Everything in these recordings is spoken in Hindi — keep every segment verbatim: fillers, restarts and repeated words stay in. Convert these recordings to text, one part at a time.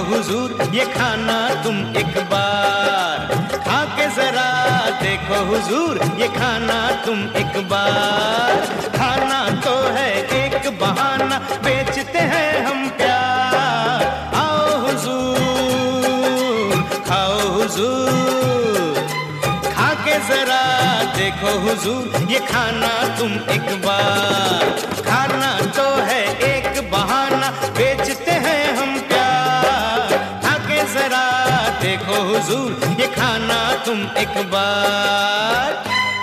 हुजूर ये खाना तुम एक बार, खा के जरा देखो हुजूर ये खाना तुम एक बार। खाना तो है एक बहाना, बेचते हैं हम प्यार। आओ हुजूर खाओ हुजूर, खा के जरा देखो हुजूर ये खाना तुम एक बार। खाना तो है एक बहाना, बेचते हैं हम प्यार। खा के जरा देखो हुजूर ये खाना तुम एक बार।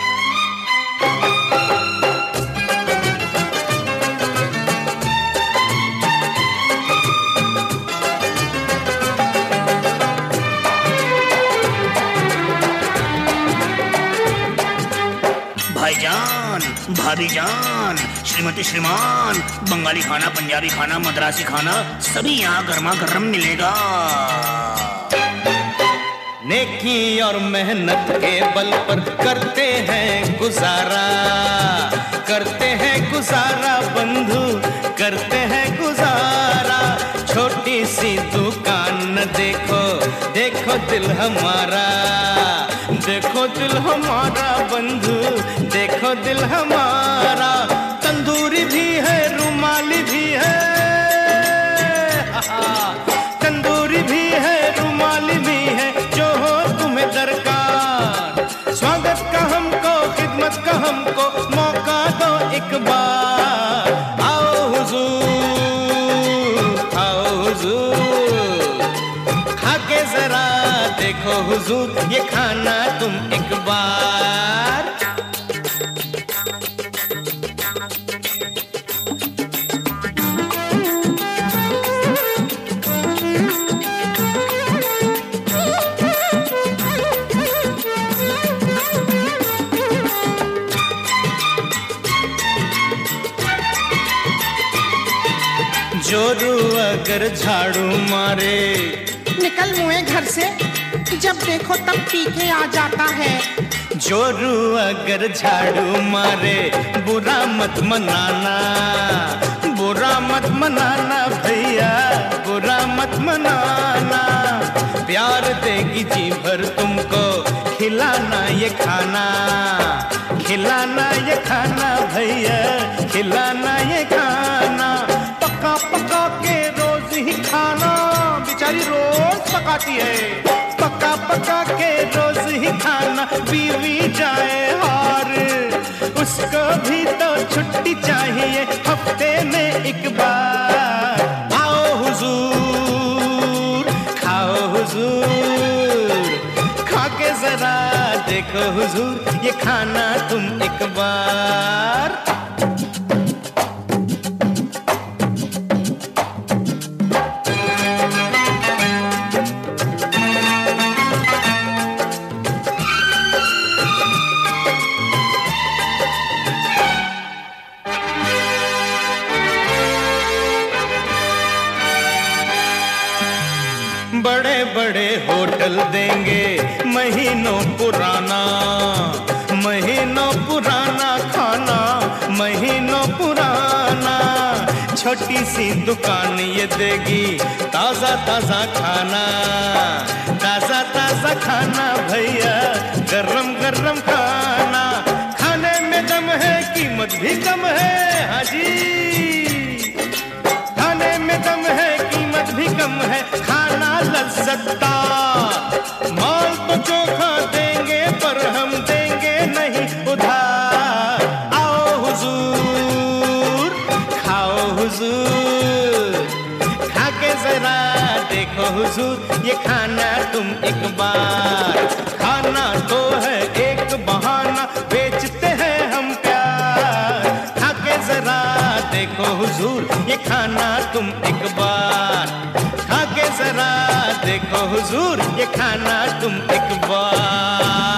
भाईजान, भाभीजान, श्रीमती श्रीमान, बंगाली खाना, पंजाबी खाना, मद्रासी खाना सभी यहाँ गर्मा गर्म मिलेगा। नेकी और मेहनत के बल पर करते हैं गुजारा, करते हैं गुजारा बंधु, करते हैं गुजारा। छोटी सी दुकान न देखो, देखो दिल हमारा, देखो दिल हमारा बंधु, देखो दिल हमारा। तंदूरी भी है, रुमाली भी है, तंदूरी भी है, रुमाली भी है, जो हो तुम्हें दरकार। स्वागत का हमको, खिदमत का हमको मौका दो एक बार। आओ हुजूर आओ हुजूर, खा के जरा देखो हुजूर ये खाना तुम एक बार। जोरू अगर झाड़ू मारे, निकल मुए घर से, जब देखो तब पी के आ जाता है। जोरू अगर झाड़ू मारे, बुरा मत मनाना, बुरा मत मनाना भैया, बुरा मत मनाना। प्यार देगी जी भर तुमको, खिलाना ये खाना, खिलाना ये खाना भैया, खिलाना ये खाना। पका पका के रोज ही खाना, बेचारी रोज पकाती है। पका पका के रोज ही खाना, बीवी जाए हार, उसको भी तो छुट्टी चाहिए हफ्ते में एक बार। आओ हुजूर खाओ हुजूर, खा के जरा देखो हुजूर ये खाना तुम एक बार। बड़े बड़े होटल देंगे महीनों पुराना, महीनों पुराना खाना, महीनों पुराना। छोटी सी दुकान ये देगी ताजा ताजा खाना, ताजा ताजा खाना भैया, गरम गरम खाना। खाने में दम है, कीमत भी कम है, हाजी खाने में दम है, कीमत भी कम है, खाना लज्जतदार। माल तो चोखा देंगे पर हम देंगे नहीं उधार। आओ हुजूर खाओ हुजूर, खा के जरा देखो हुजूर ये खाना तुम एक बार। खाना तो है एक बहाना, बेचते हैं हम प्यार। खा के जरा देखो हुजूर ये खाना तुम एक बार। खा के जरा देखो हुजूर ये खाना तुम एक बार।